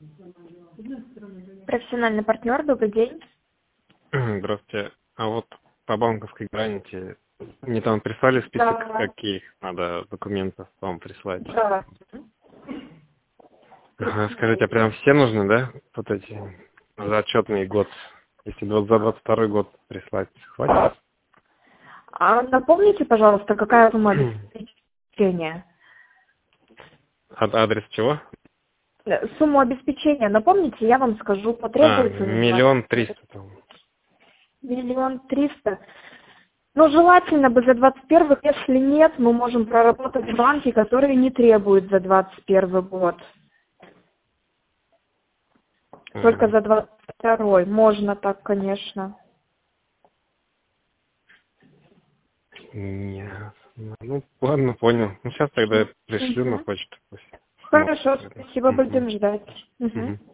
Профессиональный партнер, добрый день. Здравствуйте. А вот по банковской гарантии мне там прислали список, Да. каких надо документов вам прислать? Да. Ага, скажите, а прям все нужны, да? Вот эти за отчетный год. Если за 22 год прислать, хватит? А напомните, пожалуйста, какая сумма обеспечения? Адрес чего? Сумму обеспечения напомните, я вам скажу, потребуется за 1 300 000 там. 1 300 000. Ну, желательно бы за 21, если нет, мы можем проработать банки, которые не требуют за 21 год. Только за 22. Можно так, конечно. Нет. Ну, ладно, понял. Ну, сейчас тогда я пришлю на почту. Пусть Хорошо, смотрят. спасибо, будем ждать. Мгм.